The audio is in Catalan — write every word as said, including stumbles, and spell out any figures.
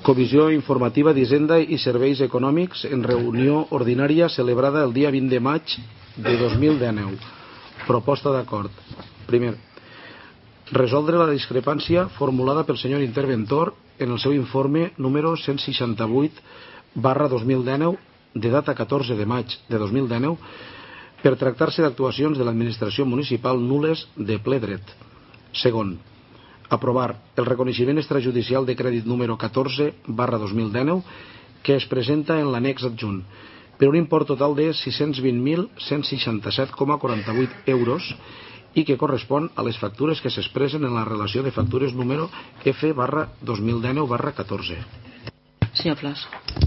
Comissió Informativa d'Hisenda i Serveis Econòmics en reunió ordinària celebrada el dia vint de maig de dos mil dinou. Proposta d'acord. Primer, resoldre la discrepància formulada pel senyor interventor en el seu informe número cent seixanta-vuit barra dos mil dinou de data catorze de maig de dos mil dinou per tractar-se d'actuacions de l'administració municipal nules de ple dret. Segon, aprovar el reconeixement extrajudicial de crèdit número catorze barra dos mil dinou que es presenta en l'annex adjunt per un import total de sis-cents vint mil cent seixanta-set coma quaranta-vuit euros i que correspon a les factures que s'expressen en la relació de factures número F barra dos mil dinou barra catorze. Senyor Flas.